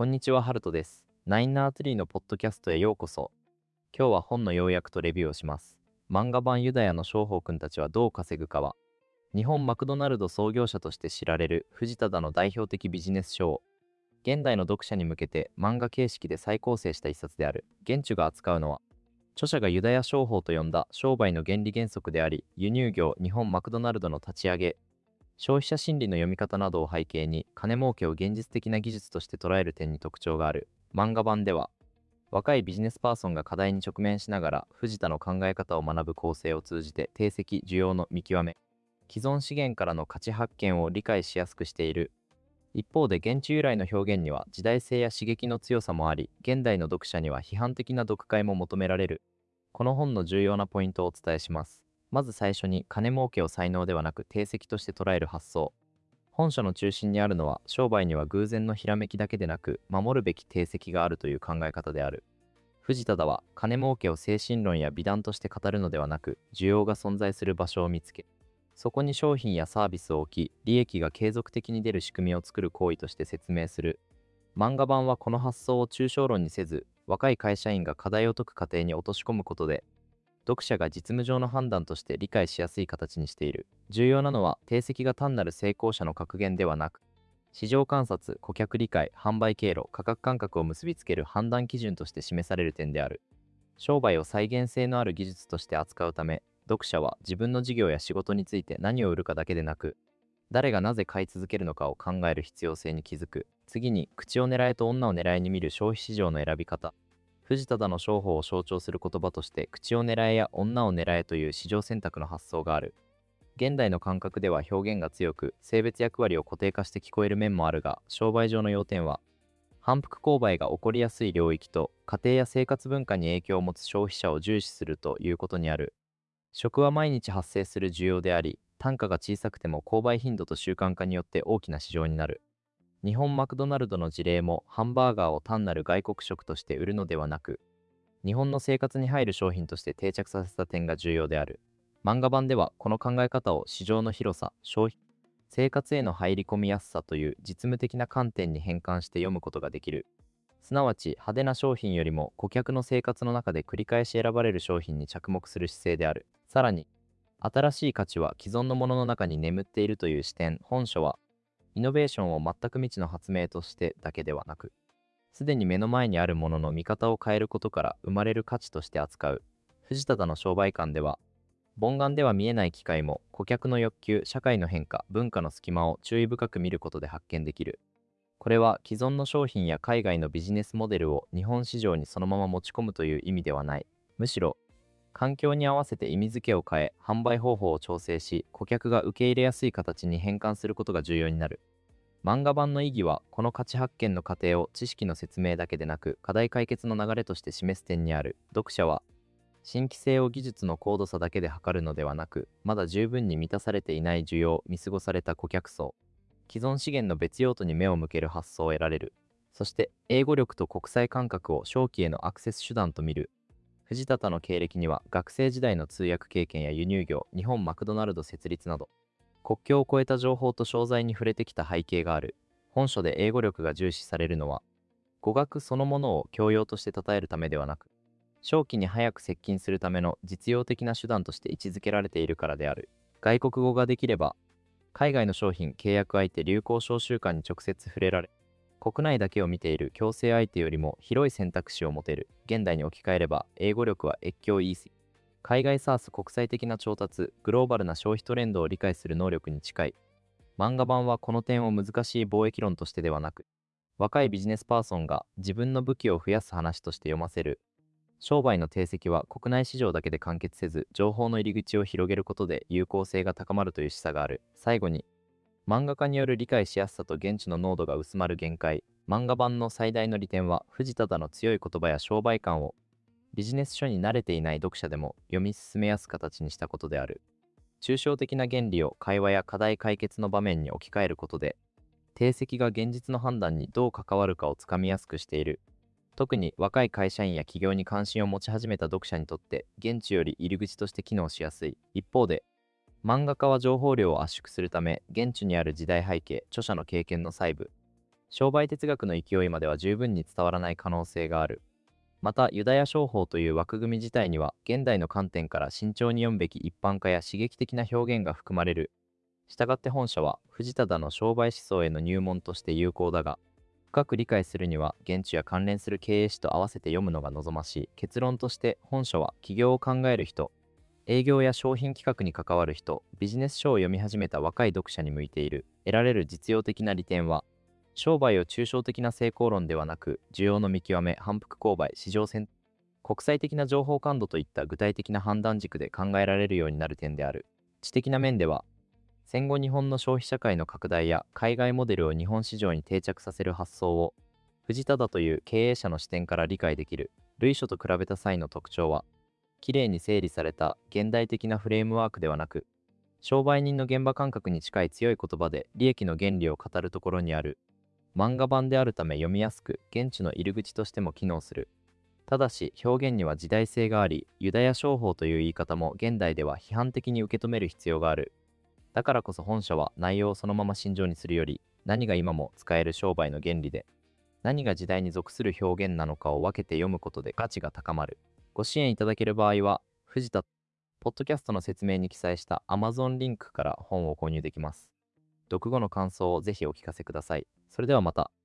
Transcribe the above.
こんにちは、ハルトです。ナインナーツリーのポッドキャストへようこそ。今日は本の要約とレビューをします。漫画版ユダヤの商法くんたちはどう稼ぐかは、日本マクドナルド創業者として知られる藤田の代表的ビジネス書を、現代の読者に向けて漫画形式で再構成した一冊である。現著が扱うのは、著者がユダヤ商法と呼んだ商売の原理原則であり、輸入業日本マクドナルドの立ち上げ、消費者心理の読み方などを背景に金儲けを現実的な技術として捉える点に特徴がある。漫画版では若いビジネスパーソンが課題に直面しながら藤田の考え方を学ぶ構成を通じて定石需要の見極め、既存資源からの価値発見を理解しやすくしている。一方で現地由来の表現には時代性や刺激の強さもあり、現代の読者には批判的な読解も求められる。この本の重要なポイントをお伝えします。まず最初に、金儲けを才能ではなく定石として捉える発想。本書の中心にあるのは、商売には偶然のひらめきだけでなく守るべき定石があるという考え方である。藤田は金儲けを精神論や美談として語るのではなく、需要が存在する場所を見つけ、そこに商品やサービスを置き、利益が継続的に出る仕組みを作る行為として説明する。漫画版はこの発想を抽象論にせず、若い会社員が課題を解く過程に落とし込むことで、読者が実務上の判断として理解しやすい形にしている。重要なのは、定石が単なる成功者の格言ではなく、市場観察、顧客理解、販売経路、価格感覚を結びつける判断基準として示される点である。商売を再現性のある技術として扱うため、読者は自分の事業や仕事について何を売るかだけでなく、誰がなぜ買い続けるのかを考える必要性に気づく。次に、口を狙えと女を狙いに見る消費市場の選び方。藤田の商法を象徴する言葉として、口を狙えや女を狙えという市場選択の発想がある。現代の感覚では表現が強く、性別役割を固定化して聞こえる面もあるが、商売上の要点は、反復購買が起こりやすい領域と、家庭や生活文化に影響を持つ消費者を重視するということにある。食は毎日発生する需要であり、単価が小さくても購買頻度と習慣化によって大きな市場になる。日本マクドナルドの事例も、ハンバーガーを単なる外国食として売るのではなく、日本の生活に入る商品として定着させた点が重要である。漫画版ではこの考え方を市場の広さ、消費、生活への入り込みやすさという実務的な観点に変換して読むことができる。すなわち、派手な商品よりも顧客の生活の中で繰り返し選ばれる商品に着目する姿勢である。さらに、新しい価値は既存のものの中に眠っているという視点。本書はイノベーションを全く未知の発明としてだけではなく、すでに目の前にあるものの見方を変えることから生まれる価値として扱う。藤田の商売観では、凡眼では見えない機会も顧客の欲求、社会の変化、文化の隙間を注意深く見ることで発見できる。これは既存の商品や海外のビジネスモデルを日本市場にそのまま持ち込むという意味ではない。むしろ、環境に合わせて意味付けを変え、販売方法を調整し、顧客が受け入れやすい形に変換することが重要になる。漫画版の意義は、この価値発見の過程を知識の説明だけでなく、課題解決の流れとして示す点にある。読者は、新規性を技術の高度差だけで測るのではなく、まだ十分に満たされていない需要、見過ごされた顧客層、既存資源の別用途に目を向ける発想を得られる。そして、英語力と国際感覚を商機へのアクセス手段と見る。藤田の経歴には、学生時代の通訳経験や輸入業、日本マクドナルド設立など、国境を越えた情報と商材に触れてきた背景がある。本書で英語力が重視されるのは、語学そのものを教養として称えるためではなく、商機に早く接近するための実用的な手段として位置づけられているからである。外国語ができれば、海外の商品、契約相手、流行商習慣に直接触れられ、国内だけを見ている強制相手よりも広い選択肢を持てる。現代に置き換えれば、英語力は越境 EC。海外サース国際的な調達、グローバルな消費トレンドを理解する能力に近い。漫画版はこの点を難しい貿易論としてではなく、若いビジネスパーソンが自分の武器を増やす話として読ませる。商売の定石は国内市場だけで完結せず、情報の入り口を広げることで有効性が高まるという示唆がある。最後に、漫画家による理解しやすさと現地の濃度が薄まる限界。漫画版の最大の利点は、藤田の強い言葉や商売感をビジネス書に慣れていない読者でも読み進めやす形にしたことである。抽象的な原理を会話や課題解決の場面に置き換えることで、定石が現実の判断にどう関わるかをつかみやすくしている。特に若い会社員や企業に関心を持ち始めた読者にとって、現地より入り口として機能しやすい。一方で、漫画家は情報量を圧縮するため、現地にある時代背景、著者の経験の細部、 商売哲学の勢いまでは十分に伝わらない可能性がある。また、ユダヤ商法という枠組み自体には、現代の観点から慎重に読むべき一般化や刺激的な表現が含まれる。したがって本書は、藤忠の商売思想への入門として有効だが、深く理解するには、現地や関連する経営史と合わせて読むのが望ましい。結論として、本書は、起業を考える人、営業や商品企画に関わる人、ビジネス書を読み始めた若い読者に向いている。得られる実用的な利点は、商売を抽象的な成功論ではなく、需要の見極め、反復購買、市場選、国際的な情報感度といった具体的な判断軸で考えられるようになる点である。知的な面では、戦後日本の消費社会の拡大や海外モデルを日本市場に定着させる発想を、藤忠という経営者の視点から理解できる。類書と比べた際の特徴は、きれいに整理された現代的なフレームワークではなく、商売人の現場感覚に近い強い言葉で利益の原理を語るところにある。漫画版であるため読みやすく、現地の入り口としても機能する。ただし、表現には時代性があり、ユダヤ商法という言い方も現代では批判的に受け止める必要がある。だからこそ本書は内容をそのまま心情にするより、何が今も使える商売の原理で、何が時代に属する表現なのかを分けて読むことで価値が高まる。ご支援いただける場合は、藤田、ポッドキャストの説明に記載した Amazon リンクから本を購入できます。読後の感想をぜひお聞かせください。それではまた。